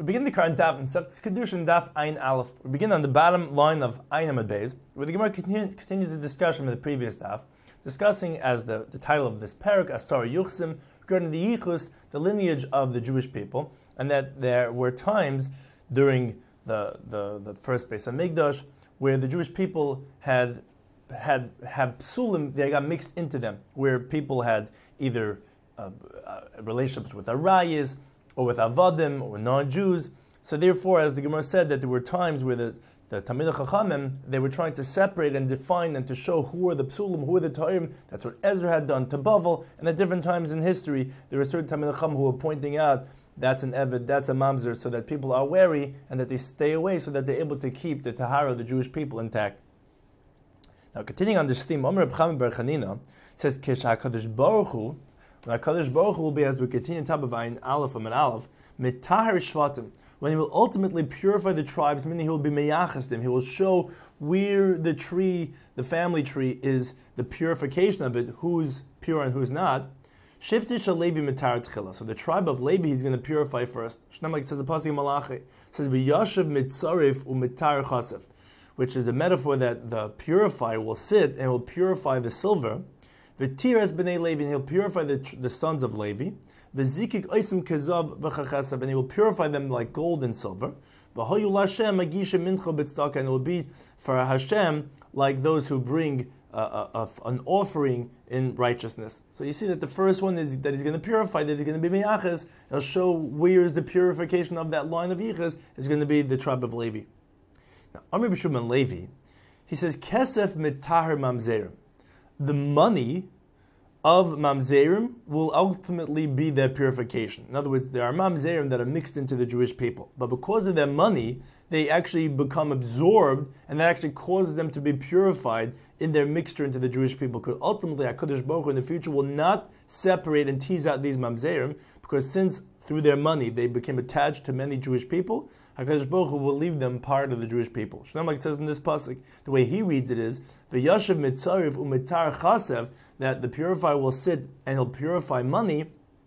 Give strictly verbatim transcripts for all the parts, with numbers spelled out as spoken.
begin the current daf in Seftes Kedushin daf Ein Aleph. We begin on the bottom line of Ein Amud Beis, where the Gemara continue, continues the discussion from the previous daf, discussing as the, the title of this parak, Asar Yuchsim, regarding the Yichus, the lineage of the Jewish people, and that there were times during the the, the first Beis Hamikdash where the Jewish people had had have psulim, they got mixed into them, where people had either uh, uh, relationships with Arayas, or with Avadim, or non-Jews. So therefore, as the Gemara said, that there were times where the, the Talmidei Chachamim, they were trying to separate and define and to show who are the Psulim, who are the Ta'im. That's what Ezra had done to Bavel. And at different times in history, there were certain Talmidei Chachamim who were pointing out, that's an Eved, that's a Mamzer, so that people are wary and that they stay away so that they're able to keep the Tahara of the Jewish people intact. Now, continuing on this theme, Omer Reb Chaim bar Chanina says, Kish HaKadosh Baruch Hu, when HaKadosh Baruch Hu will be, as we continue on top of Ein Aleph and Aleph, Mitahar Shvatim, when he will ultimately purify the tribes, meaning he will be meyachas them, he will show where the tree, the family tree, is the purification of it, who's pure and who's not. Shiftish Levi Mitar Tchila. So the tribe of Levi he's going to purify first. Shnam, like it says the pasuk in Malachi, it says V'yashav mitzarif u'mitar chasef, which is the metaphor that the purifier will sit and will purify the silver. V'tiras b'nei Levi, and he'll purify the, the sons of Levi. V'zikik oisim kezav v'chachesab, and he will purify them like gold and silver. V'hoyu l'Hashem magisha mincha b'tzedakah, and it will be for Hashem like those who bring uh, uh, an offering in righteousness. So you see that the first one is that he's going to purify, that he's going to be meyaches. He'll show where is the purification of that line of yiches, is going to be the tribe of Levi. Now, Amr b'Shimon Levi, he says, Kesef mitahar mamzerim. The money of mamzerim will ultimately be their purification. In other words, there are mamzerim that are mixed into the Jewish people, but because of their money, they actually become absorbed, and that actually causes them to be purified in their mixture into the Jewish people. Because ultimately, HaKadosh Baruch Hu in the future will not separate and tease out these mamzerim, because since through their money they became attached to many Jewish people, HaKadosh Baruch Hu will leave them part of the Jewish people. Shnam, like it says in this pasuk, the way he reads it is, V'yashav mitzarif u'mitar chasev, that the purifier will sit and he'll purify money.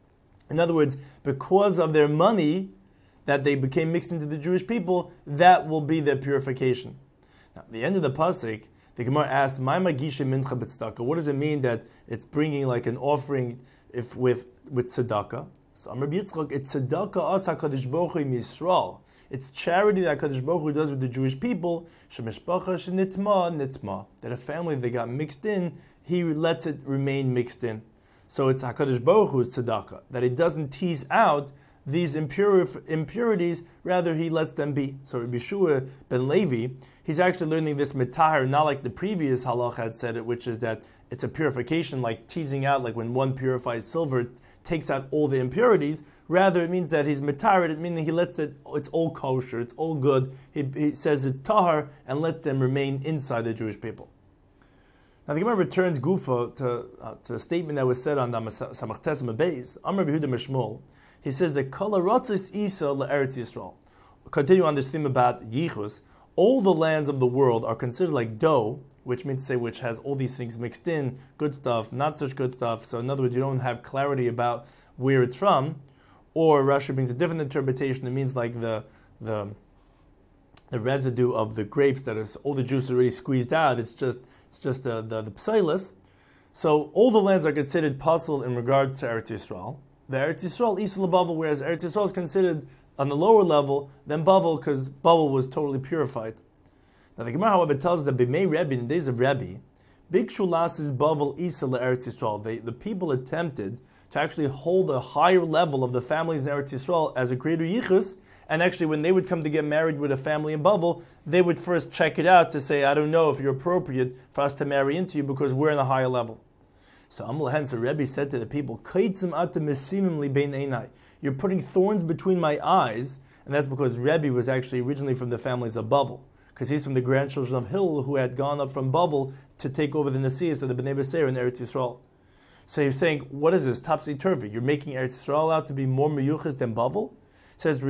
In other words, because of their money that they became mixed into the Jewish people, that will be their purification. Now, at the end of the pasuk, the Gemara asks, "My magisha mincha b'tzedakah." What does it mean that it's bringing like an offering if with with tzedakah? So Amar Yitzchak, it's tzedakah as HaKadosh Baruch Hu in Yisrael. It's charity that HaKadosh Baruch Hu does with the Jewish people. Shemishpacha shenitma nitma. That a family that got mixed in, he lets it remain mixed in. So it's HaKadosh Baruch Hu's tzedakah, that it doesn't tease out these impur- impurities, rather he lets them be. So Rabbi Yeshua ben Levi, he's actually learning this mitahar, not like the previous halach had said it, which is that it's a purification, like teasing out, like when one purifies silver, takes out all the impurities. Rather, it means that he's mitahar, it meaning he lets it, it's all kosher, it's all good. He, he says it's tahar and lets them remain inside the Jewish people. Now the Gemara returns Gufa to, uh, to a statement that was said on the Samach Tes Beis. Amar Behuda Mishmol, he says that Kol Ratzis Isa LeEretz Yisrael. Continue on this theme about Yichus. All the lands of the world are considered like dough, which means to say which has all these things mixed in, good stuff, not such good stuff. So in other words, you don't have clarity about where it's from. Or Rashi brings a different interpretation. It means like the the the residue of the grapes that is all the juice already squeezed out. It's just it's just the the, the psilis. So all the lands are considered puzzle in regards to Eretz Yisrael. The Eretz Yisrael Isa Bavel, whereas Eretz Yisrael is considered on the lower level than Bavel, because Bavel was totally purified. Now the Gemara, however, tells us that B'mei Rebbe, in the days of Rebbe, Big Shulas is Bavel Isa Eretz Yisrael. They, the people attempted to actually hold a higher level of the families in Eretz Yisrael as a greater yichus, and actually when they would come to get married with a family in Bavel, they would first check it out to say, I don't know if you're appropriate for us to marry into you because we're in a higher level. So Amal hence, Rebbe said to the people, you're putting thorns between my eyes, and that's because Rebbe was actually originally from the families of Bavel, because he's from the grandchildren of Hillel who had gone up from Bavel to take over the Nasias of the Bnei Beseir in Eretz Yisrael. So he's saying, what is this, topsy-turvy? You're making Eretz Yisrael out to be more meyuchas than Bavel? It says,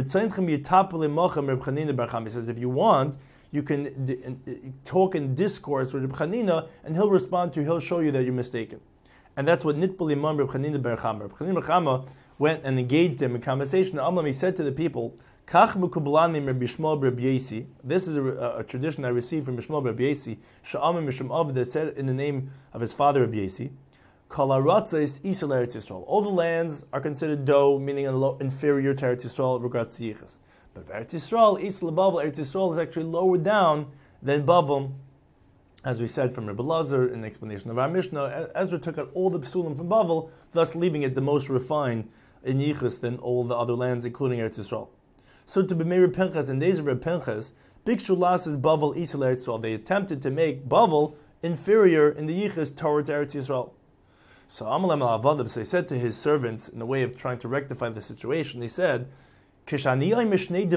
he says, if you want, you can d- talk in discourse with Reb Chanina, and he'll respond to you, he'll show you that you're mistaken. And that's what Nitbul Imam Reb Chanina bar Chama. Reb Chanina bar Chama went and engaged them in conversation. Amlam, he said to the people, Kach mukublanim Rabbi Shmuel Rabbi Yesi. This is a, a, a tradition I received from Shmuel Rabbi Yesi. Sha'amim Mishum Av, that said in the name of his father Rabbi Yesi. Kol ha'ratza is Isel Eretz Yisrael. All the lands are considered dough, meaning inferior to Eretz Yisrael in regards to Yichus. But Eretz Yisrael, Isel Bavel, Eretz Yisrael is actually lower down than Bavel. As we said from Rebbe Lazar in the explanation of our Mishnah, Ezra took out all the psulim from Bavel, thus leaving it the most refined in Yichus than all the other lands, including Eretz Yisrael. So to be Reb Pinchas, in days of Reb Pinchas, Bikshu Las is Bavel Isel Eretz Yisrael. They attempted to make Bavel inferior in the Yichus towards Eretz Yisrael. So Amalem al Avadav, so he said to his servants, in a way of trying to rectify the situation, they said, I'm going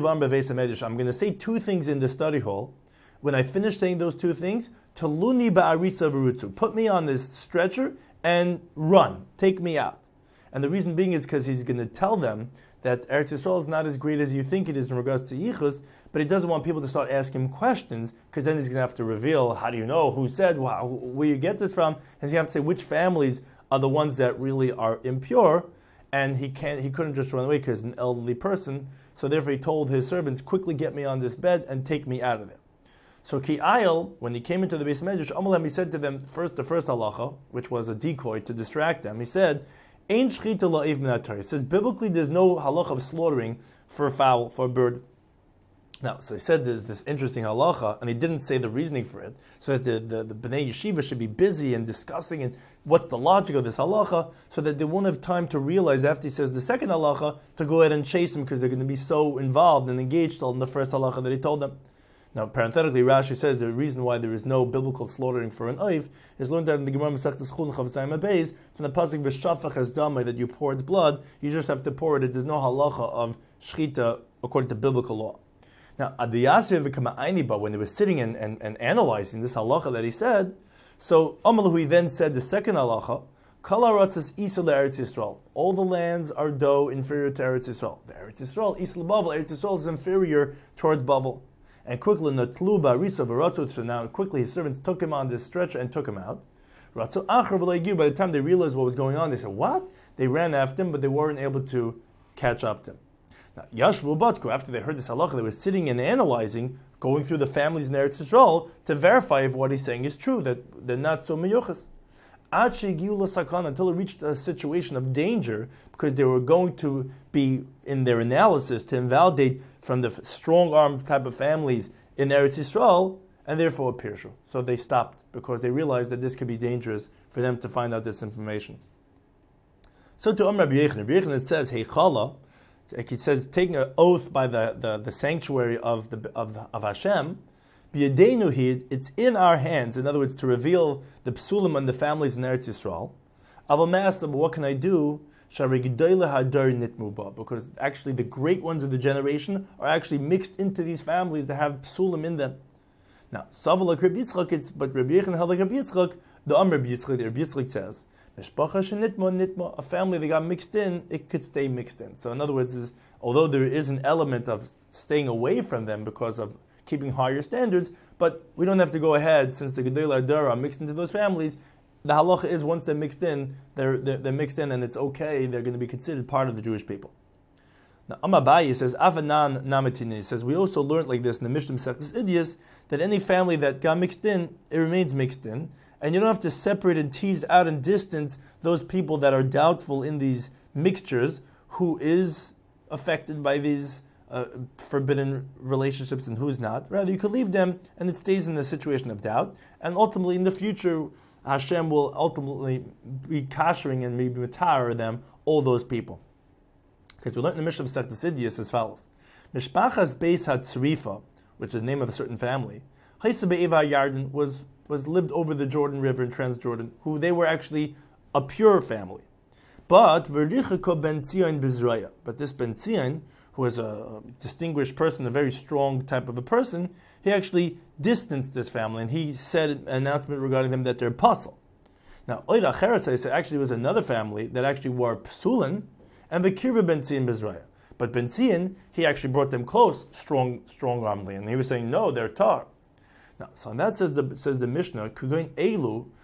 to say two things in the study hall. When I finish saying those two things, Taluni ba'arisa v'rutzu, put me on this stretcher and run, take me out. And the reason being is because he's going to tell them that Eretz Yisrael is not as great as you think it is in regards to Yichus, but he doesn't want people to start asking him questions, because then he's going to have to reveal, how do you know, who said, wow, where you get this from, and he's going to have to say which families are the ones that really are impure, and he can't, he couldn't just run away because he's an elderly person, so therefore he told his servants, quickly get me on this bed and take me out of there. So Ki Ayel, when he came into the Beis Medrash, Amalem, he said to them, first the first halacha, which was a decoy to distract them, he said, Ein shchita la'ev min ha'Torah. He says, biblically there's no halacha of slaughtering for a fowl, for a bird. Now, so he said there's this interesting halacha, and he didn't say the reasoning for it, so that the, the, the Bnei Yeshiva should be busy and discussing and what's the logic of this halacha, so that they won't have time to realize after he says the second halacha to go ahead and chase him because they're going to be so involved and engaged in the first halacha that he told them. Now, parenthetically, Rashi says the reason why there is no biblical slaughtering for an oif is learned out in the Gemara Masechtas Chulin Chav Tzayim Beis from the pasuk v'shafach es damai, that you pour its blood. You just have to pour it. There's no halacha of shchita according to biblical law. Now, Adiyasve v'kama'ayniba, when they were sitting and, and, and analyzing this halacha that he said, so Amalahu he then said the second halacha, Kal ha'ratzas Isel Eretz Yisrael. All the lands are dough inferior to Eretz Yisrael. The Eretz Yisrael, Isel Bavel, Eretz Yisrael is inferior towards Bavel. And quickly, Natluba Risa V'Ratzu. So now, quickly, his servants took him on this stretcher and took him out. Ratzu Achar V'Leigiu. By the time they realized what was going on, they said, "What?" They ran after him, but they weren't able to catch up to him. Now, Yashvu Batku. After they heard this halacha, they were sitting and analyzing, going through the families in Eretz Yisrael to verify if what he's saying is true, that they're not so miyuchas. Until it reached a situation of danger, because they were going to be, in their analysis, to invalidate from the strong-armed type of families in Eretz Yisrael, and therefore Pirshu. So they stopped, because they realized that this could be dangerous for them to find out this information. So to Amr Rabbi Yechon, Rabbi Yechon, it says, Heichala, it says, taking an oath by the, the, the sanctuary of, the, of, of Hashem, it's in our hands, in other words, to reveal the psulim and the families in Eretz Yisrael. But what can I do? Because actually the great ones of the generation are actually mixed into these families that have psulim in them. Now, Savala Rabbi Yitzchak, it's but Rabbi Yechon held like Rabbi Yitzchak, the Amr Rabbi Yitzchak, Rabbi Yitzchak says, a family that got mixed in, it could stay mixed in. So in other words, is although there is an element of staying away from them because of keeping higher standards, but we don't have to go ahead, since the Gedolei Hadar are mixed into those families. The halacha is once they're mixed in, they're, they're, they're mixed in and it's okay, they're going to be considered part of the Jewish people. Now, Amabai says, Avanan Namatini says, we also learned like this in the Mishnah Masechtas Idias, that any family that got mixed in, it remains mixed in, and you don't have to separate and tease out and distance those people that are doubtful in these mixtures, who is affected by these Uh, forbidden relationships and who's not. Rather, you could leave them and it stays in the situation of doubt. And ultimately, in the future, Hashem will ultimately be kashering and maybe matar them, all those people. Because we learned in the Mishnah Masechtas Idias as follows: Mishpachas Beis HaTzrifa, which is the name of a certain family, Chaysa Be'eva Yarden, was was lived over the Jordan River in Transjordan, who they were actually a pure family. But Verlichako Ben Tzion Bizraya, but this Ben Tzion, who was a distinguished person, a very strong type of a person, he actually distanced this family, and he said an announcement regarding them that they're apostle. Now, Oida Cheresai actually was another family that actually were psulin, and the Kirva Ben Tzion Bizraya. But Ben Tzion, he actually brought them close, strong, strong-armedly, and he was saying, no, they're tar. Now, so on that says the says the Mishnah, Kugoin Elu,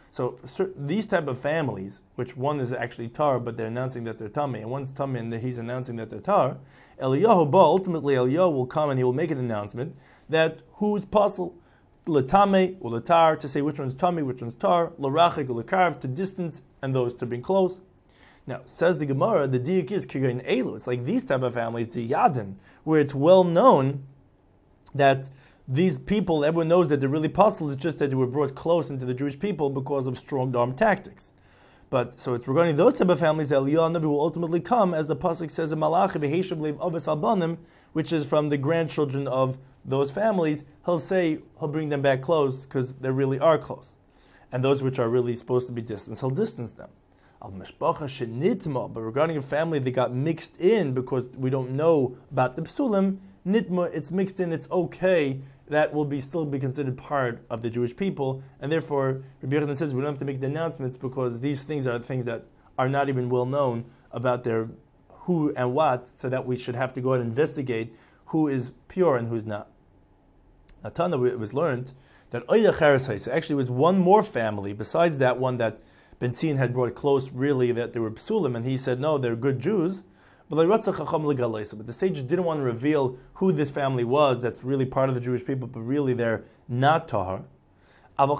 So these type of families, which one is actually tar, but they're announcing that they're tummy, and one's tummy and he's announcing that they're tar, Eliyahu ba, ultimately Eliyahu will come and he will make an announcement that who's puzzle, l'tame or l'tar, to say which one's tummy, which one's tar, l'rachik or l'karv, to distance, and those to bring close. Now, says the Gemara, the diuk is kigayin elu. It's like these type of families, the yadin, where it's well known that these people, everyone knows that they're really puzzled. It's just that they were brought close into the Jewish people because of strong arm tactics. But so it's regarding those type of families that Eliyahu Navi will ultimately come, as the pasuk says in Malachi, "V'heishav leiv avos albanim," which is from the grandchildren of those families. He'll say he'll bring them back close because they really are close, and those which are really supposed to be distant, he'll distance them. Al mishpacha shenitma, but regarding a family that got mixed in because we don't know about the psulim, nitma, it's mixed in, it's okay. That will be still be considered part of the Jewish people, and therefore Rabbi Yochanan says we don't have to make the announcements because these things are things that are not even well known about their who and what, so that we should have to go and investigate who is pure and who's not. Now, Tana, it was learned that Oya Cheres actually was one more family besides that one that Ben Sin had brought close, really, that they were psulim, and he said no, they're good Jews. But the sages didn't want to reveal who this family was that's really part of the Jewish people, but really they're not tahar. But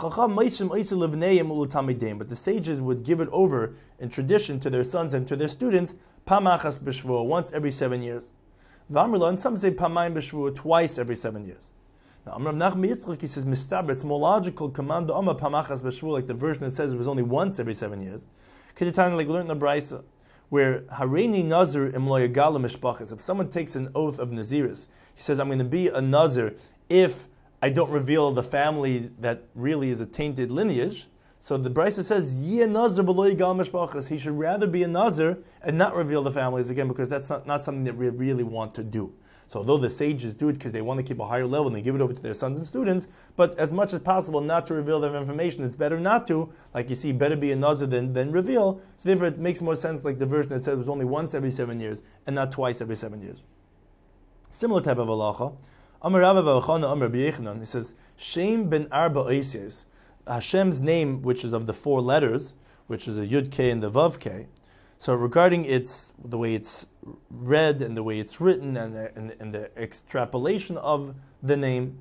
the sages would give it over in tradition to their sons and to their students, pamachas b'shvua, once every seven years. And some say pamayim b'shvua, twice every seven years. Now, Amrav Nachman Yitzchak, he says, mistaber, it's more logical, command the Amma pamachas b'shvua, like the version that says it was only once every seven years. Kedetani, like we learned in the Braisa, where Hareini Nazir im lo yagala mishpachas. If someone takes an oath of Naziris, he says, I'm going to be a Nazir if I don't reveal the family that really is a tainted lineage. So the Brisa says, Yeh Nazir v'lo yagala mishpachas. He should rather be a Nazir and not reveal the families again, because that's not, not something that we really want to do. So although the sages do it because they want to keep a higher level and they give it over to their sons and students, but as much as possible not to reveal their information, it's better not to. Like you see, better be a nazir than, than reveal. So therefore it makes more sense like the version that said it was only once every seven years and not twice every seven years. Similar type of halacha. Amar Rabba bar Chana Amar Rabbi Yechanan, he says, Shem ben Arba Oisies, Hashem's name, which is of the four letters, which is a Yud K and the Vav K. So regarding its the way it's read and the way it's written and the, and, and the extrapolation of the name,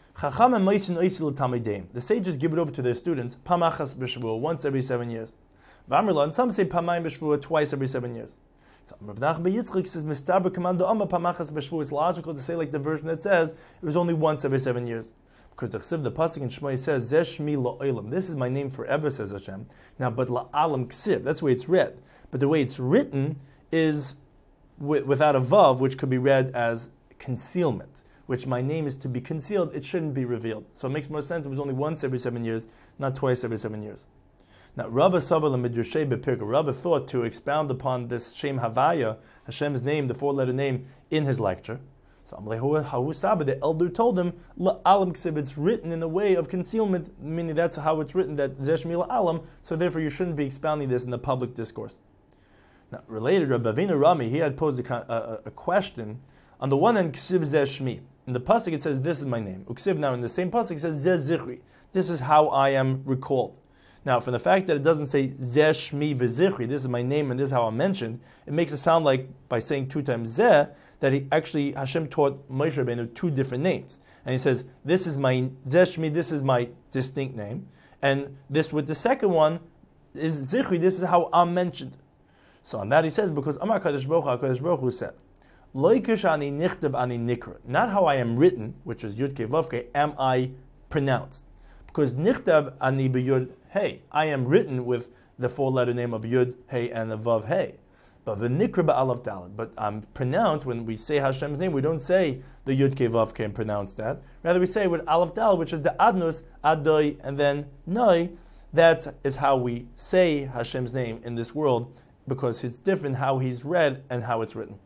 the sages give it over to their students, pamachas b'shvua, once every seven years. And some say pamayim b'shvua, twice every seven years. So Rav Nachman Yitzchak says, mistaber commando amma pamachas b'shvua. It's logical to say like the version that says it was only once every seven years. Because the Chsiv, the pasuk in Shmoi says, Zeh Shmi la'olam. This is my name forever, says Hashem. Now, but la'alam ksiv, that's the way it's read. But the way it's written is with, without a vav, which could be read as concealment, which my name is to be concealed, it shouldn't be revealed. So it makes more sense it was only once every seven years, not twice every seven years. Now, Rava Saval Midrashay Bepirka, Rava thought to expound upon this Shem Havaya, Hashem's name, the four-letter name, in his lecture. So I'm like, the elder told him, Alam Ksiv, it's written in a way of concealment, meaning that's how it's written, that Zeshmi Alam, so therefore you shouldn't be expounding this in the public discourse. Now, related, Rabbi Avinu Rami, he had posed a, a, a question. On the one hand, Ksiv Zeh Shmi. In the pasuk it says, this is my name. Uksiv, now in the same pasuk it says, Zeh Zichri. This is how I am recalled. Now, from the fact that it doesn't say Zeh Shmi v'Zichri, this is my name and this is how I'm mentioned, it makes it sound like, by saying two times Zeh, that he actually, Hashem taught Moshe Rabbeinu two different names. And he says, this is my Zeh Shmi, this is my distinct name. And this with the second one is Zichri, this is how I'm mentioned. So on that he says, because Amar Kadosh Baruch Hu, Kadosh Baruch Hu said, Loikish ani nichtav ani nikra. Not how I am written, which is Yud Ke Vav Ke, am I pronounced. Because nichtav ani b'yud hey, I am written with the four-letter name of Yud Hey and the Vav Hey. But the nikra ba'alav dalad. But I'm pronounced, when we say Hashem's name, we don't say the Yud Ke Vav Ke and pronounce that. Rather we say with Aleph Dal, which is the Adnus, Adoi, and then Noi. That is how we say Hashem's name in this world, because it's different how he's read and how it's written.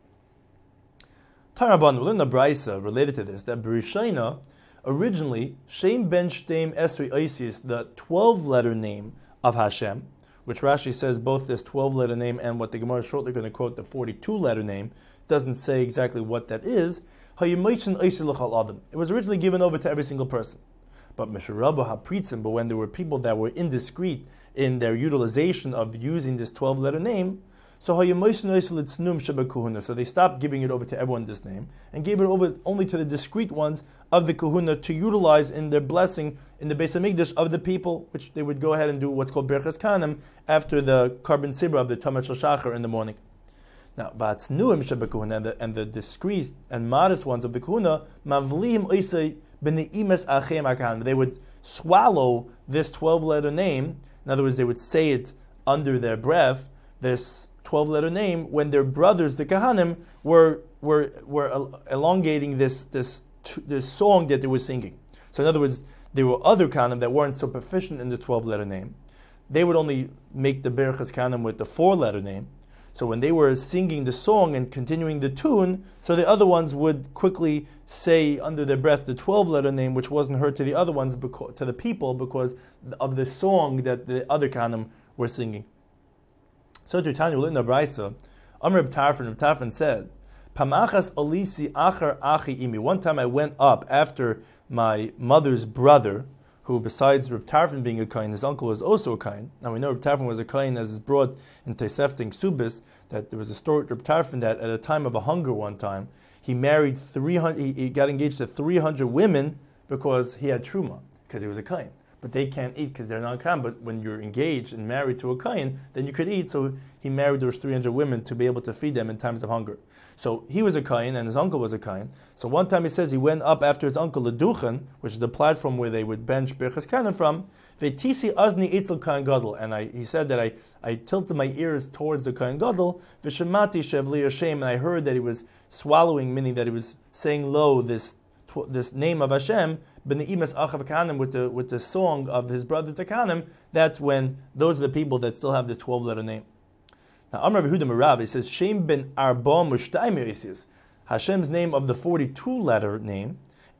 Taraban, we learn the Braisa related to this, that Berishayna, originally, Shem ben Shteim Esri Oisius, the twelve-letter name of Hashem, which Rashi says both this twelve-letter name and what the Gemara is shortly going to quote, the forty-two-letter name, doesn't say exactly what that is. It was originally given over to every single person. But Meshurabu Hapritzim, but when there were people that were indiscreet in their utilization of using this twelve-letter name, so so they stopped giving it over to everyone this name and gave it over only to the discreet ones of the kahuna to utilize in their blessing in the Beis Hamikdash of the people, which they would go ahead and do what's called Berchas Kanim after the carbon sibra of the Tomat Shel Shachar in the morning. Now, Vatznuim Shebekahuna and the and the discreet and modest ones of the kahuna, Mavliim Oisei B'neimes Achem HaKahanim. They would swallow this twelve-letter name. In other words, they would say it under their breath, this twelve-letter name, when their brothers, the Kahanim, were were were elongating this this this song that they were singing. So in other words, there were other Kahanim that weren't so proficient in this twelve-letter name. They would only make the Berachas Kahanim with the four-letter name. So when they were singing the song and continuing the tune, so the other ones would quickly say under their breath the twelve-letter name, which wasn't heard to the other ones, because, to the people, because of the song that the other Kahanim were singing. So to Tanya in the Brisa, Amr Reb Tarfon, Reb Tarfon said, Pamachas Olisi Achar Achi Imi. One time I went up after my mother's brother, who besides Reb Tarfon being a Kohen, his uncle was also a Kohen. Now we know Reb Tarfon was a Kohen, as is brought in Tosefta Ksubis, that there was a story of Reb Tarfon that at a time of a hunger one time, he married three hundred, he, he got engaged to three hundred women because he had Truma, because he was a Kohen. But they can't eat because they're not Kohen. But when you're engaged and married to a Kohen, then you could eat. So he married those three hundred women to be able to feed them in times of hunger. So he was a Kohen and his uncle was a Kohen. So one time he says he went up after his uncle Leduchen, which is the platform where they would bench Birchas Kahanim from. Ve'tisi azni itzel Kohen Gadol, and I, he said that I, I tilted my ears towards the Kohen Gadol. V'shemati shevli Hashem, and I heard that he was swallowing, meaning that he was saying low this this name of Hashem. B'neimes achav Kahanim, with the with the song of his brother Kahanim. That's when those are the people that still have this twelve-letter name. Now, Amar Yehuda Merav, he says, Shem ben Arba Mushtayim Yosis, Hashem's name of the forty-two-letter name,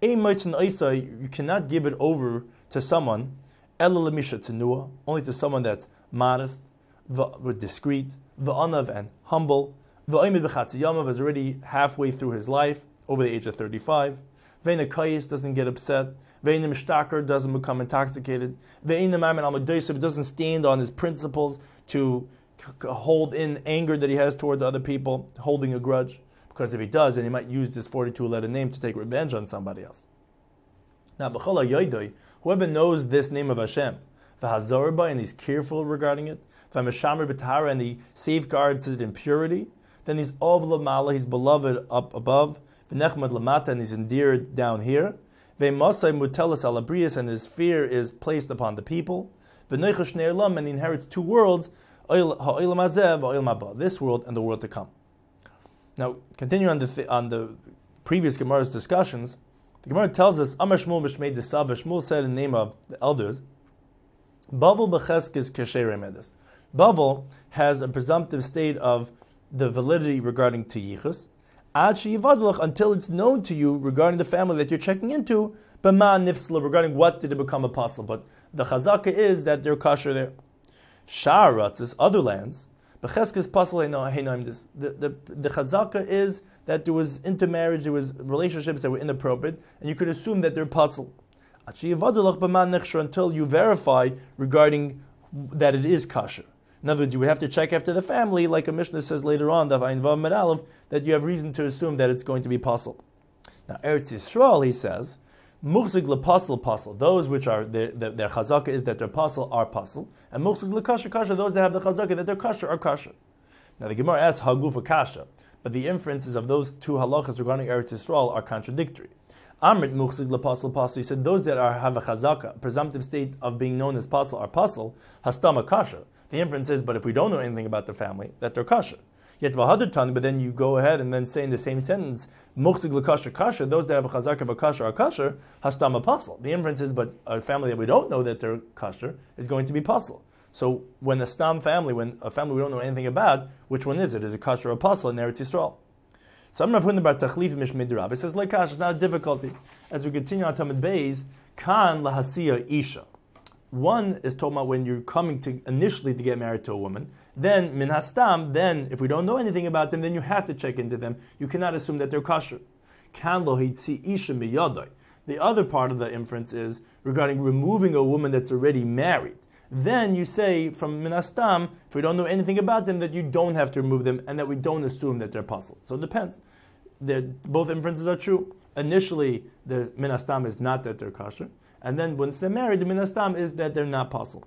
you cannot give it over to someone, only to someone that's modest, discreet, v'anav and humble, v'ayimid is already halfway through his life, over the age of thirty-five, ve'ina kayis doesn't get upset, ve'ina mishtakar doesn't become intoxicated, ve'ina mamin al doesn't stand on his principles to hold in anger that he has towards other people, holding a grudge, because if he does, then he might use this forty-two-letter name to take revenge on somebody else. Now, whoever knows this name of Hashem, and he's careful regarding it, and he safeguards it in purity, then he's ov l'mala, he's beloved up above, v'nechmad l'mata, and he's endeared down here, ve'masai mutelas alabrius, and his fear is placed upon the people, v'neichash ne'elam, and he inherits two worlds, this world and the world to come. Now, continuing on the th- on the previous Gemara's discussions, the Gemara tells us, Amar Shmuel Mishmei Desav, Shmuel said in the name of the elders, Bavel b'cheskes kasher remedes. Bavel has a presumptive state of the validity regarding to yichus, ad sheyivadlach, until it's known to you regarding the family that you're checking into, b'ma nifsla, regarding what did it become apostle. But the chazaka is that they're kosher there. Shar Ratzis, other lands, Becheskes Pasal Heinaim, this the the the chazaka is that there was intermarriage, there was relationships that were inappropriate, and you could assume that they're pasal. Until you verify regarding that it is kosher. In other words, you would have to check after the family, like a Mishnah says later on, that you have reason to assume that it's going to be pasal. Now, Eretz Yisrael, he says, Muchzig le'pasel pasel. Those which are their, their, their chazaka is that they're pasel are pasel, and muchzig le'kasher kasher. Those that have the chazaka that they're kasher are kasher. Now the Gemara asks hagu for kasha, but the inferences of those two halachas regarding Eretz Yisrael are contradictory. Amrit muchzig le'pasel pasel. He said those that are have a chazaka, presumptive state of being known as pasel are pasel. Hastama kasher. The inference is, but if we don't know anything about the family, that they're kasher. Yet v'hadutan, but then you go ahead and then say in the same sentence, muchzig l'kasher kasher, those that have a chazaka of a kasher are kasher, hastam apostle. The inference is, but a family that we don't know that they're kasher is going to be apostle. So when a stam family, when a family we don't know anything about, which one is it? Is it kasher or apostle in Eretz Yisrael? So I'm Rav Huna bar Tachlif Mishmei Derav. It says like kasher, it's not a difficulty. As we continue on Tamid Beis, kan lahasiya isha. One is talking about when you're coming to initially to get married to a woman. Then min hastam, then if we don't know anything about them, then you have to check into them. You cannot assume that they're kosher. Kan lo hitzi isha miyadai. The other part of the inference is regarding removing a woman that's already married. Then you say from Minastam, if we don't know anything about them, that you don't have to remove them and that we don't assume that they're puzzle. So it depends. They're, both inferences are true. Initially, the Minastam is not that they're kosher. And then once they're married, the Minastam is that they're not puzzle.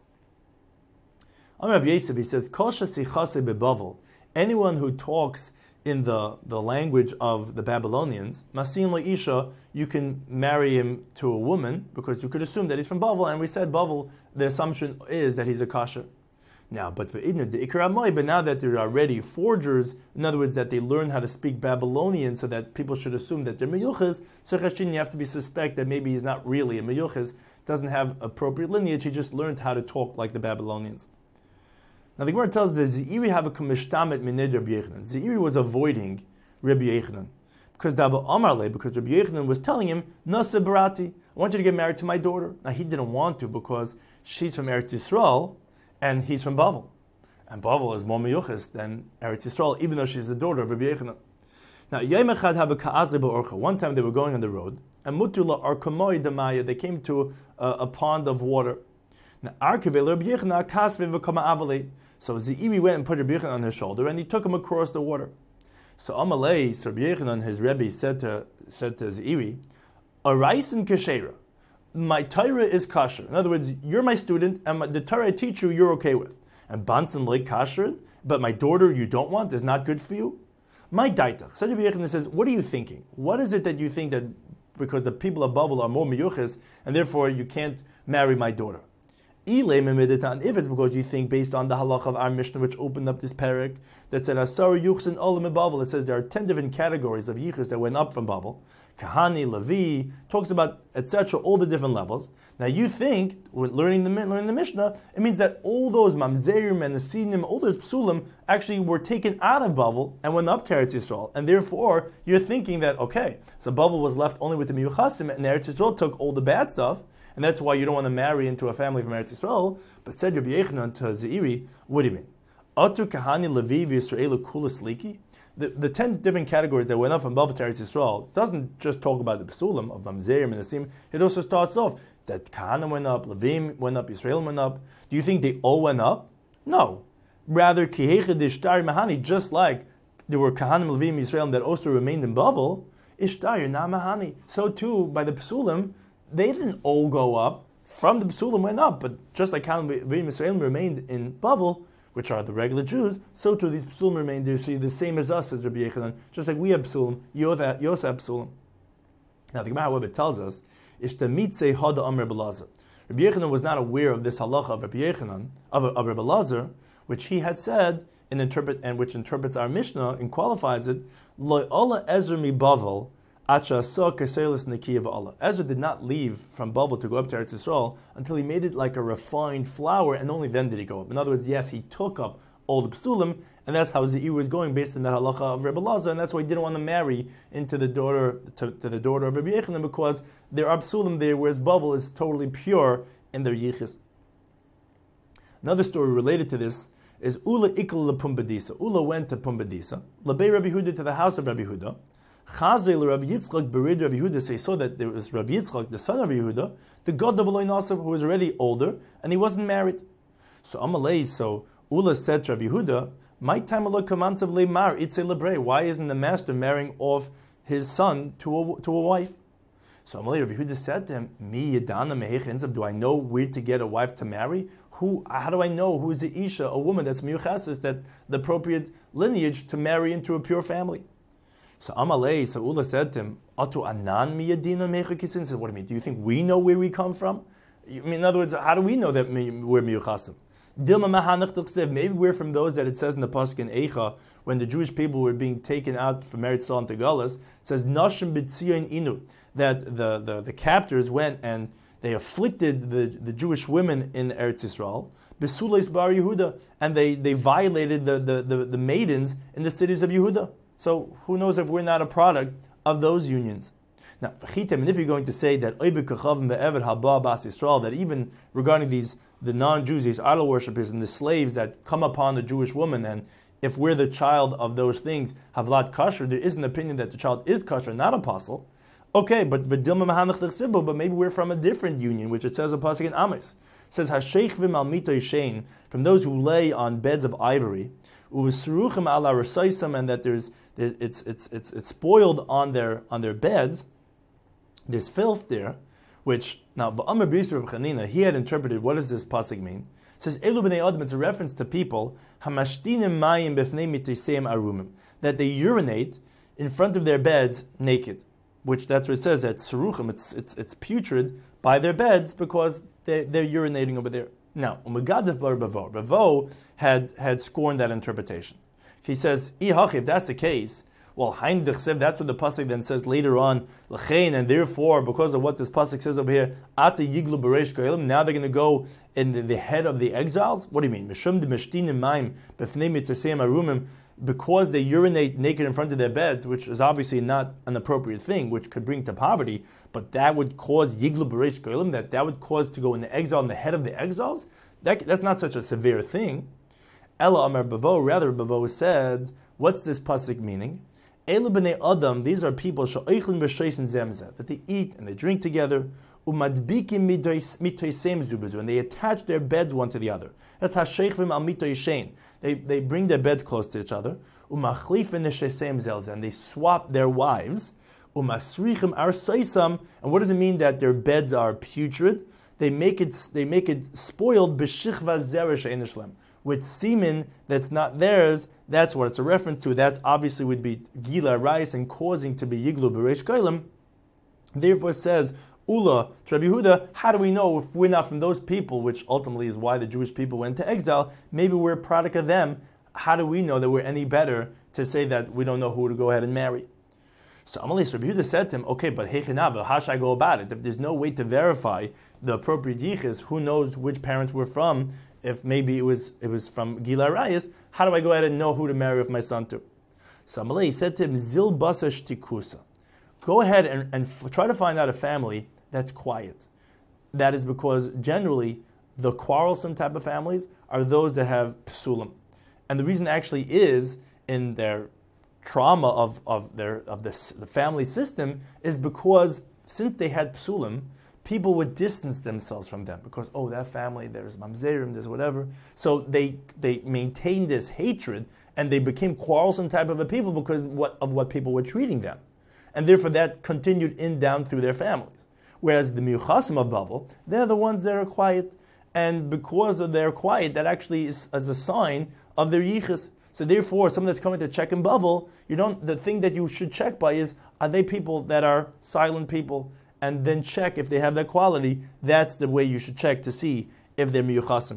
Amar Rav Yosef, he says, Kol shesichase bebavel, anyone who talks in the, the language of the Babylonians, Masin Isha, you can marry him to a woman because you could assume that he's from Bavel, and we said Bavel, the assumption is that he's a kasher. Now, but for Idna, the Ikaramoy, but now that they're already forgers, in other words, that they learn how to speak Babylonian so that people should assume that they're Meyuches, so Chashin, you have to be suspect that maybe he's not really a Meyuches, doesn't have appropriate lineage, he just learned how to talk like the Babylonians. Now the Gemara tells us that Zeiri have a kamishtamet minid Rabbi Yechanan. Zeiri was avoiding Rabbi Yechanan because Dava Amarle, because Rabbi Yechanan was telling him, Nasa Barati, I want you to get married to my daughter. Now he didn't want to because she's from Eretz Yisrael and he's from Bavel. And Bavel is more meyuches than Eretz Yisrael, even though she's the daughter of Rabbi Yechanan. Now Yom Echad have a ka'azle ba'orcha. One time they were going on the road, and mutula arkamoi damaya, they came to a, a pond of water. Now Arkeve Rabbi Yechanan kasve v'kama avale. So Zeiri went and put Rabbi Yechanan on his shoulder, and he took him across the water. So Amalei, so Rabbi Yechanan, his Rebbe, said to said to Zeiri, "Araisen kashera, my Torah is kasher. In other words, you're my student, and my, the Torah I teach you, you're okay with. And Bansen like kasher, but my daughter you don't want is not good for you. My daitach." So Rabbi Yechanan says, "What are you thinking? What is it that you think that because the people of Babel are more miyuches, and therefore you can't marry my daughter?" If it's because you think based on the halach of our Mishnah, which opened up this parak, that said Asar Yuchsin Olam Babel, it says there are ten different categories of yichus that went up from Babel. Kahani, Levi, talks about et cetera, all the different levels. Now you think, when learning the learning the Mishnah, it means that all those mamzerim and the sinim, all those psulim, actually were taken out of Babel and went up to Eretz Yisrael, and therefore you're thinking that okay, so Babel was left only with the miyuchasim, and Eretz Yisrael took all the bad stuff. And that's why you don't want to marry into a family from Eretz Yisrael. But said Rabbi Yechanan to Zeiri, what do you mean? Atu kahani levi v'Yisraelu kulas liki. The the ten different categories that went up from Babel to Eretz Yisrael doesn't just talk about the psulim of mamzerim and the sim. It also starts off that Kahana went up, Levim went up, Israel went up. Do you think they all went up? No. Rather, kihecha d'ishtar mahani, just like there were Kahanim, Levim, Israel that also remained in Babel, ishtar na mahani. So too by the psulim, they didn't all go up. From the Psulim went up, but just like Kahanim, Levim, Israel remained in Babel, which are the regular Jews, so too these Psulim remained there. See, the same as us, as Rabbi Yechanan, just like we have Psulim, Yosef have Psulim. Now the Gemara, however, tells us, is the mitzeh hada amr Belazar. Rabbi Yechanan was not aware of this halacha of Rabbi Yechanan, of, of Rabbi Belazar, which he had said, in interpret, and which interprets our Mishnah and qualifies it, Lo Allah Ezra mi Bavel, Ezra did not leave from Babel to go up to Eretz Yisrael until he made it like a refined flour, and only then did he go up. In other words, yes, he took up all the psulim, and that's how Zeir was going based on that halacha of Rebbe Lazar, and that's why he didn't want to marry into the daughter to, to the daughter of Rabbi Yechanan, because there are psulim there, whereas Babel is totally pure in their yichus. Another story related to this is Ula ikla lepumbedisa. Ula went to Pumbedisa, Labei Rabbi Huda, to the house of Rabbi Huda. Chazel Rabbi Yitzchak berid Rabbi Yehuda. So he saw that there was Rabbi Yitzchak, the son of Rabbi Yehuda, the god of Eloi Nasser, who was already older, and he wasn't married. So Amalei, so Ula said to Rabbi Yehuda, "My time Eloi kamantav leimar itze lebrei." Why isn't the master marrying off his son to a to a wife? So Amalei, Rabbi Yehuda said to him, "Mi yedana mehech. Do I know where to get a wife to marry? Who? How do I know who is the isha, a woman that's miyuchasis, that's the appropriate lineage to marry into a pure family?" So Amalei, so Ula said to him, "Atu anan miyadina mechakisin." Said, "What do you mean? Do you think we know where we come from? I mean, in other words, how do we know that we're miyuchasim? Dilma mahanach t'chsev. Maybe we're from those that it says in the pasuk in Eicha, when the Jewish people were being taken out from Eretz Yisrael to Galus, it says Nashim b'tzion inu, that the, the, the captors went and they afflicted the, the Jewish women in Eretz Yisrael, b'suleis bar Yehuda, and they, they violated the, the, the, the maidens in the cities of Yehuda. So who knows if we're not a product of those unions? Now, and if you're going to say that that even regarding these the non-Jews, these idol worshippers and the slaves that come upon the Jewish woman, and if we're the child of those things, havlat kasher, there is an opinion that the child is kasher, not apostle. Okay, but but maybe we're from a different union, which it says a pasuk in Amos. It says Hasheichvim al mitoy shein, from those who lay on beds of ivory, uvesruchim ala rasaisam, and that there's it's it's it's it's spoiled on their on their beds. There's filth there, which now v'amar b'Yisrael Chanina, he had interpreted, what does this pasuk mean? It says Elu b'nei Adam, it's a reference to people hamashtinim mayim b'fnei mitoseim arumim, that they urinate in front of their beds naked, which that's what it says, that seruchim, it's it's it's putrid by their beds because they they're urinating over there. Now, Umagadav bar Bavo, Bavo had had scorned that interpretation. He says, if that's the case, well, Hein Dechsev, that's what the pasuk then says later on, L'chein, and therefore, because of what this pasuk says over here, Ata Yiglu Bereish Kohelim, now they're going to go in the, the head of the exiles? What do you mean? Mishum de Meshtinim Maim, Befnei Mitzaseim Arumim, because they urinate naked in front of their beds, which is obviously not an appropriate thing, which could bring to poverty, but that would cause Yiglu Bereish Kohelim, that that would cause to go in the exile, in the head of the exiles? That, that's not such a severe thing. Ella Amar Bavo, rather Bavo said, what's this pasuk meaning? Elu b'nei Adam, these are people she'oichlin b'shoisen zemzeh, that they eat and they drink together, umadbikim mitoisem zubezu, and they attach their beds one to the other. That's hasheichvim al mitoishein. They they bring their beds close to each other, umachlifin neshesem zelzeh, and they swap their wives, umasrichim arsoisam, and what does it mean that their beds are putrid? They make it they make it spoiled b'shichva zereh she'ein shlem, with semen that's not theirs. That's what it's a reference to. That's obviously would be gila rice and causing to be yiglu b'reish koilim. Therefore it says, Ula, to Rabbi Yehuda, how do we know if we're not from those people, which ultimately is why the Jewish people went to exile? Maybe we're a product of them. How do we know that we're any better to say that we don't know who to go ahead and marry? So Amalei, Rabbi Yehuda said to him, okay, but Hechinava, how should I go about it? If there's no way to verify the appropriate yichus, who knows which parents we're from? If maybe it was it was from Gila Rayas, how do I go ahead and know who to marry with my son to? So Amalei said to him, Zil basa shtikusa. Go ahead and, and f- try to find out a family that's quiet. That is because generally the quarrelsome type of families are those that have psulim. And the reason actually is in their trauma of, of their of this, the family system is because since they had psulim, people would distance themselves from them because, oh, that family, there's mamzerim, there's whatever. So they they maintained this hatred and they became quarrelsome type of a people because what, of what people were treating them. And therefore that continued in down through their families. Whereas the Miyuchasim of Bavel, they're the ones that are quiet. And because of their quiet, that actually is as a sign of their yichus. So therefore, someone that's coming to check in Bavel, you don't. The thing that you should check by is, are they people that are silent people? And then check if they have that quality. That's the way you should check to see if they're miyuchasim.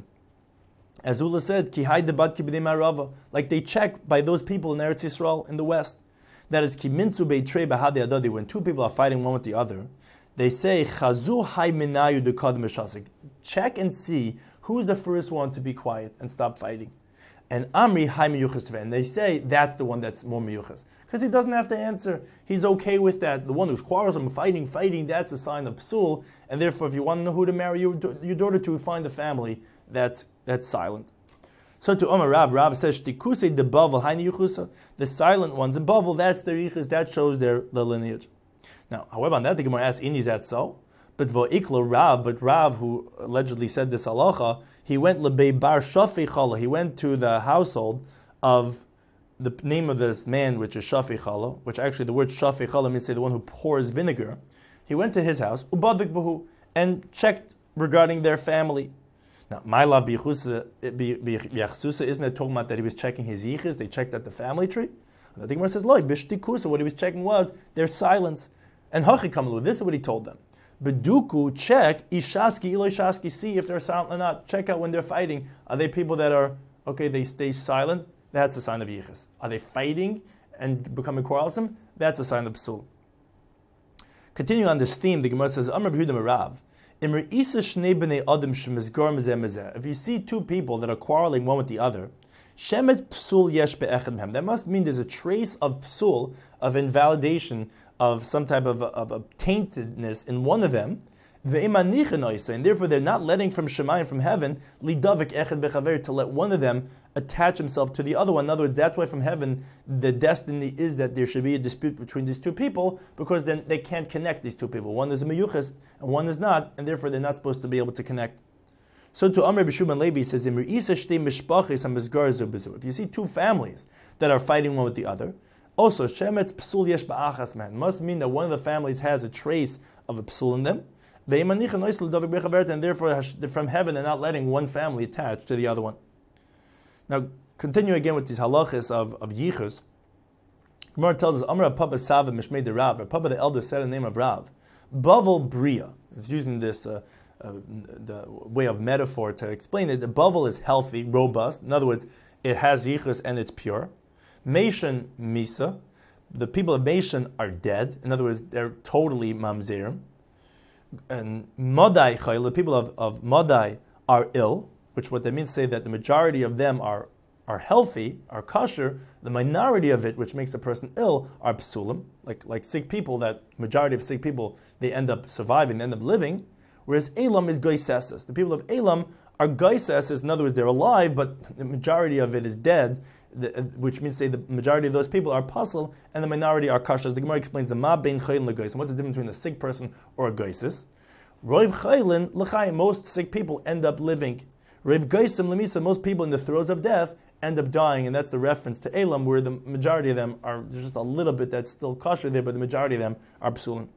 As Ula said, ki hay debat ki b'nei ma'arava, like they check by those people in Eretz Yisrael in the West. That is ki minzu beitrei b'hadei adadi, when two people are fighting one with the other, they say chazu hay minayu dekad meshasik. Check and see who's the first one to be quiet and stop fighting. And amri hay miyuchas, and they say that's the one that's more miyuchas. Because he doesn't have to answer. He's okay with that. The one who's quarrelsome, fighting, fighting, that's a sign of psul. And therefore, if you want to know who to marry your, your daughter to, find a family that's that's silent. So to Omar Rav, Rav says, Shtikuse de Bavel, Haini Yuchusa, the silent ones in Bavel, that's their yichus, that shows their, their lineage. Now, however, on that, the Gemara asks, is that so? But Vo'iklo Rav, but Rav, who allegedly said this halacha, he went lebei bar shafi chala, he went to the household of the name of this man, which is Shafi Chala, which actually the word Shafi Chala means say the one who pours vinegar. He went to his house, Ubadik Bahu, and checked regarding their family. Now, my love b'yachsusa, isn't it talking about that he was checking his yichus? They checked at the family tree. And the Gemara says, Loi, b'shtikusa, what he was checking was their silence. And Hachi Kamalu, this is what he told them. Beduku, check, ishaski, iloi shaski, see if they're silent or not. Check out when they're fighting. Are they people that are, okay, they stay silent? That's a sign of yichus. Are they fighting and becoming quarrelsome? That's a sign of psul. Continuing on this theme, the Gemara says, Amar b'Yehuda Merav, if you see two people that are quarreling one with the other, that must mean there's a trace of psul, of invalidation, of some type of, of, of taintedness in one of them, and therefore they're not letting from Shemayim, from heaven, to let one of them attach himself to the other one. In other words, that's why from heaven the destiny is that there should be a dispute between these two people, because then they can't connect these two people. One is a meyuches and one is not, and therefore they're not supposed to be able to connect. So to Amr B'Shuban Levi says, if you see two families that are fighting one with the other, also shemetz psul yesh ba'achas man must mean that one of the families has a trace of a psul in them, and therefore from heaven they're not letting one family attach to the other one. Now, continue again with these halachas of, of yichus. Gemara tells us, Amr Papa Sava Mishmei de Rav, Papa the elder said in the name of Rav, Bavel Bria. It's using this uh, uh, the way of metaphor to explain it. The Bavel is healthy, robust. In other words, it has yichus and it's pure. Meishan Misa, the people of Meishan are dead. In other words, they're totally mamzerim. And Madai Chayil, the people of, of Madai are ill, which what they mean to say that the majority of them are, are healthy, are kosher. The minority of it, which makes a person ill, are psulim, like like sick people. That majority of sick people, they end up surviving, they end up living. Whereas Elam is goiseses. The people of Elam are goiseses. In other words, they're alive, but the majority of it is dead, which means to say the majority of those people are puzzle, and the minority are kosher. As the Gemara explains, the ma bein chaylin legois. What's the difference between a sick person or a goises? Roiv chaylin l'chayim. Most sick people end up living. Roiv goisim lemisa. Most people in the throes of death end up dying, and that's the reference to Elam, where the majority of them are, there's just a little bit that's still kosher there, but the majority of them are psulim.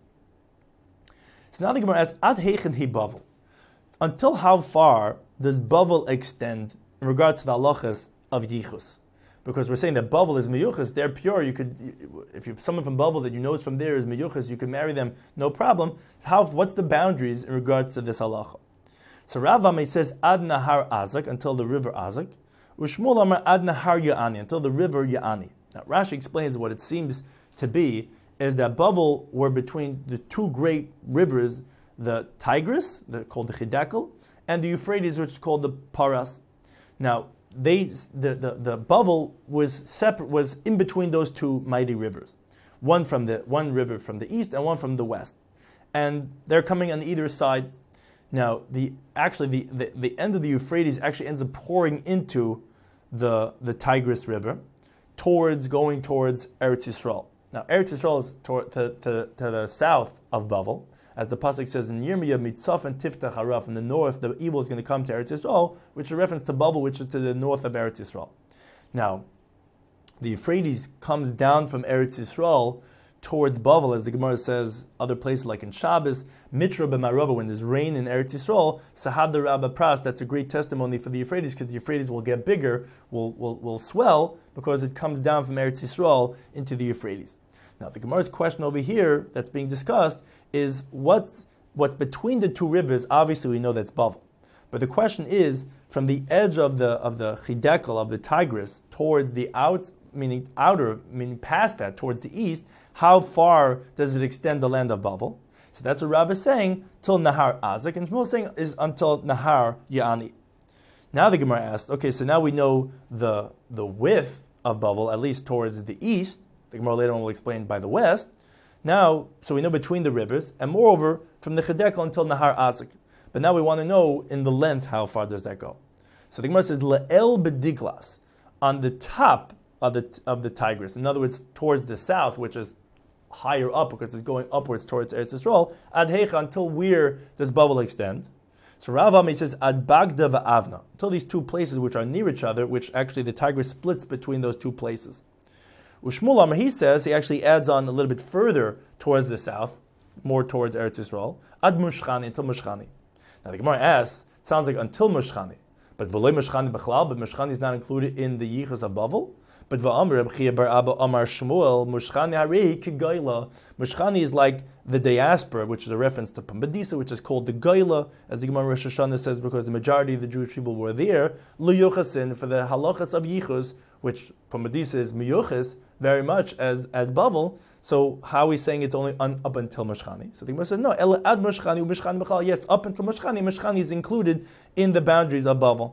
So now the Gemara asks, Ad heichen hi bavel. Until how far does bavel extend in regard to the halachas of yichus? Because we're saying that bavel is meyuchas, they're pure. You could, if you're someone from bavel that you know is from there is meyuchas, you can marry them, no problem. How? What's the boundaries in regards to this halacha? So Rav Ame says ad nahar azak, until the river Azak. Ushmul Amar ad nahar Ya'ani, until the river Ya'ani. Now Rashi explains what it seems to be is that bavel were between the two great rivers, the Tigris, the, called the Chidekel, and the Euphrates, which is called the Paras. Now, they the, the, the bavel was separate, was in between those two mighty rivers, one from the one river from the east and one from the west, and they're coming on either side. Now, the actually the, the, the end of the Euphrates actually ends up pouring into the the Tigris River, towards going towards Eretz Yisrael. Now, Eretz Yisrael is to, to, to, to the south of Bavel. As the pasuk says in Yirmiyah, Mitzaf and Tiftach Hara, from the north, the evil is going to come to Eretz Yisrael, which is a reference to Bavel, which is to the north of Eretz Yisrael. Now, the Euphrates comes down from Eretz Yisrael towards Bavel, as the Gemara says, other places like in Shabbos, Mitra b'Marava, when there's rain in Eretz Yisrael, Sahad the Rabba Pras, that's a great testimony for the Euphrates, because the Euphrates will get bigger, will, will, will swell, because it comes down from Eretz Yisrael into the Euphrates. Now, the Gemara's question over here that's being discussed is what's, what's between the two rivers. Obviously, we know that's Bavel. But the question is, from the edge of the of the Chidekel, of the Tigris, towards the out, meaning outer, meaning past that, towards the east, how far does it extend the land of Bavel? So that's what Rav is saying, till Nahar Azak, and Shmuel is saying is until Nahar Ya'ani. Now the Gemara asked, okay, so now we know the the width of Bavel, at least towards the east. The Gemara later on will explain by the west. Now, so we know between the rivers, and moreover, from the Chidekel until Nahar Azak. But now we want to know in the length, how far does that go? So the Gemara says, Le'el B'diglas, on the top of the of the Tigris. In other words, towards the south, which is higher up, because it's going upwards towards Eretz Yisrael, Ad Heicha, until where does Bavel extend? So Rav Ami says, Ad Bagda Va'avna, until these two places which are near each other, which actually the Tigris splits between those two places. Ushmul Amar, he says, he actually adds on a little bit further towards the south, more towards Eretz Yisrael, Ad Mushchani, until Mushchani. Now the Gemara asks, it sounds like until Mushchani, but V'loi Mushchani B'chlal, but Mushchani is not included in the Yichus of Bavel. But V'amr Reb Chia bar Abba Amar Shmuel, Mushchani Harei K'Goyla. Mushchani is like the diaspora, which is a reference to Pumbedisa, which is called the Goyla, as the Gemara Rosh Hashanah says, because the majority of the Jewish people were there. Lu Yuchasin, for the halachas of Yichus, which Pumbedisa is Miyuchas, very much as as Bavel. So how are we saying it's only un, up until Mushchani? So the Gemara says, no, El Ad Mushchani, Mushchani B'chal. Yes, up until Mushchani, Mushchani is included in the boundaries of Bavel.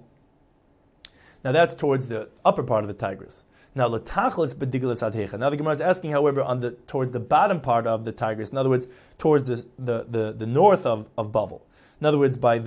Now that's towards the upper part of the Tigris. Now, L'tachlis b'diglas ad heicha. Now the Gemara is asking, however, on the towards the bottom part of the Tigris. In other words, towards the the, the, the north of, of Bavel. In other words, by the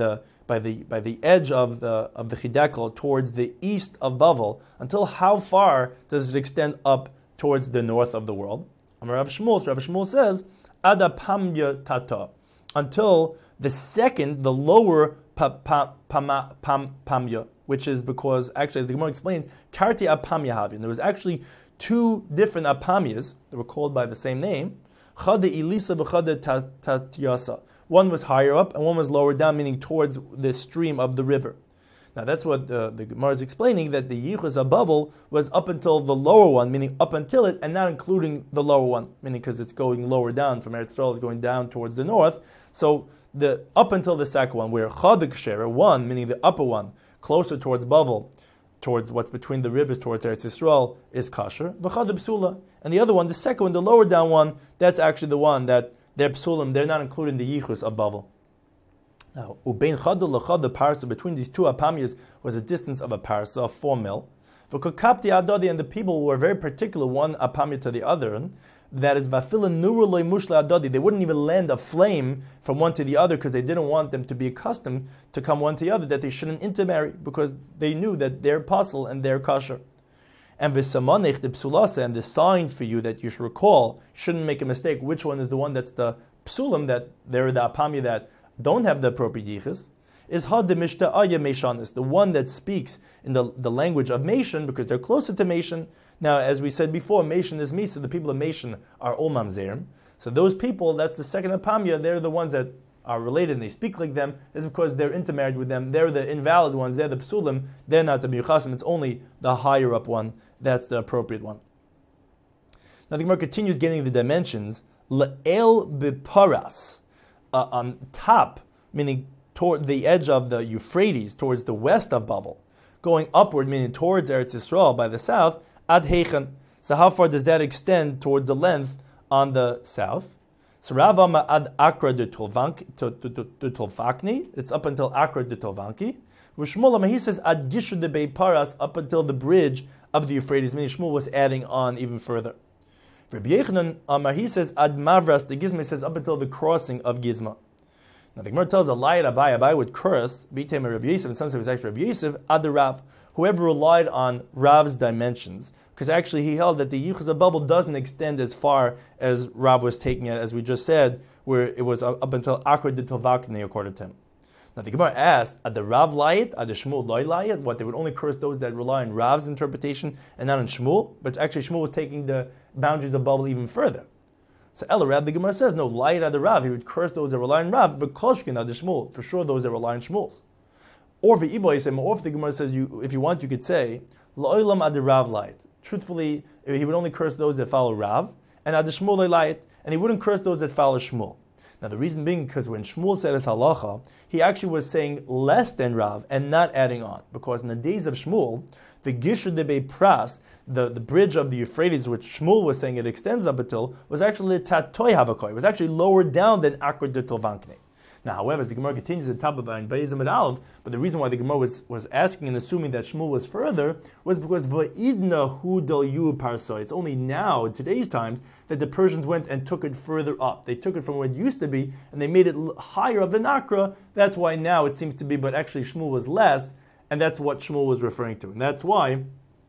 by the by the edge of the of the Chidekel towards the east of Bavel, until how far does it extend up towards the north of the world? Amar Rav Shmuel, Rav Shmuel says, Ada Pamya Tata, until the second, the lower pa, pa, pama, pam, Pamya, which is because, actually, as the Gemara explains, Karti Apamya Havin. There was actually two different Apamyas that were called by the same name, Chade Elisa v'Chade Tatyasa. One was higher up and one was lower down, meaning towards the stream of the river. Now that's what uh, the Gemara is explaining, that the Yichus Bavel was up until the lower one, meaning up until it, and not including the lower one, meaning because it's going lower down from Eretz Yisrael, it's going down towards the north. So the up until the second one, where Chad Ksher, one, meaning the upper one, closer towards Bavel, towards what's between the rivers, towards Eretz Yisrael, is kasher. V'chad Psula. And the other one, the second one, the lower down one, that's actually the one that they're psulim, they're not including the Yichus of Bavel. Now, ubein chadul lechad, the parsa between these two apamiyas was a distance of a parsa, of four mil. V'kokapti adodi, and the people were very particular, one apamiyah to the other. That is vafila nuruloi mushla adodi. They wouldn't even lend a flame from one to the other because they didn't want them to be accustomed to come one to the other. That they shouldn't intermarry because they knew that they're apostle and they're kosher. And v'samanich the psulasa, and the sign for you that you should recall, shouldn't make a mistake. Which one is the one that's the psulim, that they're the apamiyah that don't have the appropriate yichus, is had the mishta aya meshanis, the one that speaks in the, the language of Meshan, because they're closer to Meshan. Now, as we said before, Meshan is Misa, the people of Meshan are all mamzerim. So those people, that's the second apamiyah, they're the ones that are related and they speak like them, is because they're intermarried with them. They're the invalid ones, they're the psulim, they're not the miyuchasim, it's only the higher up one, that's the appropriate one. Now the Gemara continues getting the dimensions. Le'el biparas, Uh, on top, meaning toward the edge of the Euphrates, towards the west of Bavel, going upward, meaning towards Eretz Yisrael by the south, ad heichen. So how far does that extend towards the length on the south? So Ravama ad Akra de Tolvakni, it's up until Akra de Tolvanki. Shmuel, he says ad Gishu de Bei Paras, up until the bridge of the Euphrates, meaning Shmuel was adding on even further. Rabbi Yechanan, Amar, he says, Ad Mavras, the Gizma says, up until the crossing of Gizma. Now the Gemara tells a lie at Abai, Abai would curse, B'tem Rabbi Yosef, and some say it was actually Rabbi Yosef, Ad Rav, whoever relied on Rav's dimensions, because actually he held that the Yichus Bavel doesn't extend as far as Rav was taking it, as we just said, where it was up until Akar de Tovakne, according to him. Now the Gemara asked, Ad the Rav layit, Ad the Shmuel loy layit? What, they would only curse those that rely on Rav's interpretation and not on Shmuel? But actually Shmuel was taking the boundaries of Bavel even further. So Ela Rav, the Gemara says, no, layit Ad the Rav, he would curse those that rely on Rav, but Koshkin Ad the Shmuel, for sure those that rely on Shmuel's. Or for Ibo, or if the Gemara says, you, if you want, you could say, La'olam Ad the Rav layit. Truthfully, he would only curse those that follow Rav, and Ad the Shmuel loy layit, and he wouldn't curse those that follow Shmuel. Now the reason being, because when Shmuel said his halacha, he actually was saying less than Rav and not adding on. Because in the days of Shmuel, the Gishu de Bei Pras, the, the bridge of the Euphrates, which Shmuel was saying it extends up until, was actually Tatoy Havakoi. It was actually lower down than Akra de Tolvankne. Now, however, as the Gemara continues at the top of Ayin Be'ezim et Aleph, but the reason why the Gemara was, was asking and assuming that Shmuel was further was because Va'idna hu del yu parsoy. It's only now, in today's times, that the Persians went and took it further up. They took it from where it used to be, and they made it higher up than Akra. That's why now it seems to be, but actually Shmuel was less, and that's what Shmuel was referring to. And that's why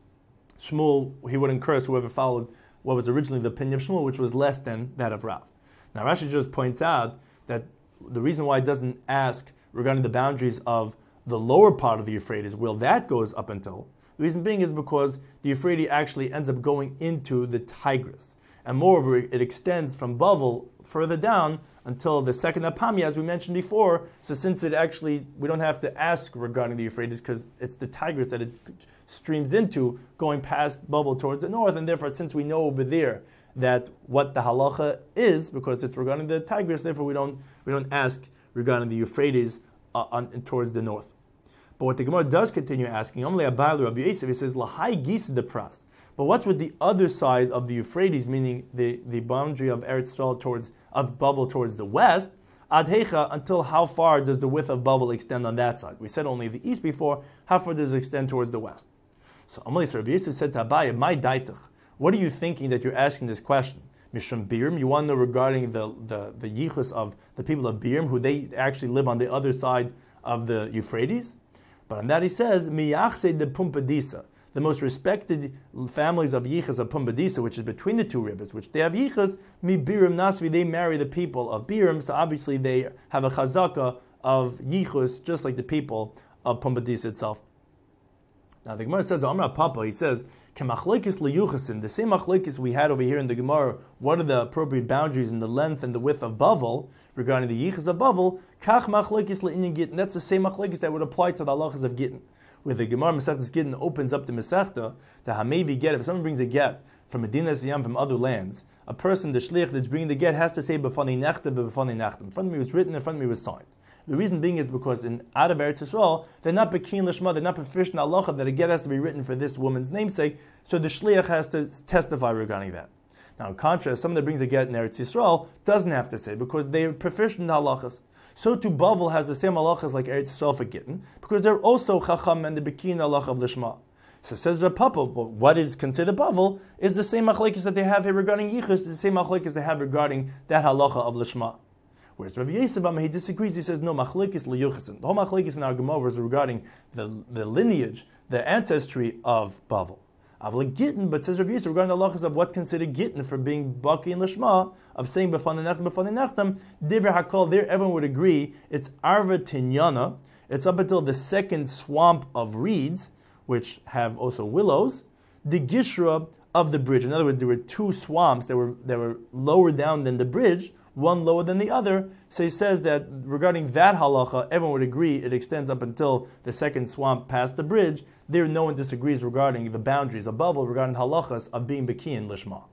Shmuel, he wouldn't curse whoever followed what was originally the opinion of Shmuel, which was less than that of Rav. Now Rashi just points out that the reason why it doesn't ask regarding the boundaries of the lower part of the Euphrates, where that goes up until, the reason being is because the Euphrates actually ends up going into the Tigris. And moreover, it extends from Bavel further down until the second Apamia, as we mentioned before. So since it actually, we don't have to ask regarding the Euphrates because it's the Tigris that it streams into, going past Bavel towards the north, and therefore since we know over there that what the halacha is, because it's regarding the Tigris, therefore we don't we don't ask regarding the Euphrates uh, on, towards the north. But what the Gemara does continue asking, Amle Abayla Rabbi Yosef, he says Lahai Gis de Pras. But what's with the other side of the Euphrates, meaning the, the boundary of Eretz Yisrael towards of Bavel towards the west? Ad Hecha, until how far does the width of Bavel extend on that side? We said only the east before. How far does it extend towards the west? So Amle Rabbi Yosef said to Abayah, my daitach. What are you thinking that you're asking this question? Mishum Birim, you want to know regarding the, the, the yichus of the people of Birim, who they actually live on the other side of the Euphrates. But on that he says, Miyachse de Pumbedisa, the most respected families of Yichus of Pumbedisa, which is between the two rivers, which they have Yichus, Mi Birim Nasvi, they marry the people of Birim, so obviously they have a chazaka of Yichus, just like the people of Pumbedisa itself. Now the Gemara says, Amra Papa, he says, Kemachleikis liyuchasin, the same achleikis we had over here in the Gemara, what are the appropriate boundaries in the length and the width of Bavel, regarding the Yichus of Bavel, Kach machleikis le'inyan Gittin, that's the same achleikis that would apply to the halachas of Gittin. Where the Gemara Masechtas Gittin opens up the Masechta, the Hamevi get, if someone brings a get from Medina Siyam, from other lands, a person, the shliach that's bringing the get, has to say b'fani nechtav b'fani nechtam. In front of me was written, in front of me was signed. The reason being is because in out of Eretz Yisrael, they're not bekin lishma, they're not proficient halacha that a get has to be written for this woman's namesake, so the shliach has to testify regarding that. Now, in contrast, someone that brings a get in Eretz Yisrael doesn't have to say because they're proficient in halachas. So too, Bavel has the same halachas like Eretz Yisrael for Gittin, because they're also chacham and the bekin halacha of lishma. So says Rav Papa, well, what is considered Bavel is the same machlekes that they have here regarding Yichus, the same machlekes they have regarding that halacha of lishma. Whereas Rav Yosef, he disagrees. He says no, machlekes liyuchasin. The whole machlekes in our Gemara is regarding the, the lineage, the ancestry of Bavel. Avle Gittin, but says Rav Yosef regarding the halachas of what's considered Gittin for being baki and lishma, of saying b'fani nechtam b'fani nechtam, divrei hakol. There, everyone would agree it's arva tinyana. It's up until the second swamp of reeds, which have also willows, the gishra of the bridge. In other words, there were two swamps that were that were lower down than the bridge, one lower than the other. So he says that regarding that halacha, everyone would agree it extends up until the second swamp past the bridge. There, no one disagrees regarding the boundaries above or regarding halachas of being bekiyin lishma.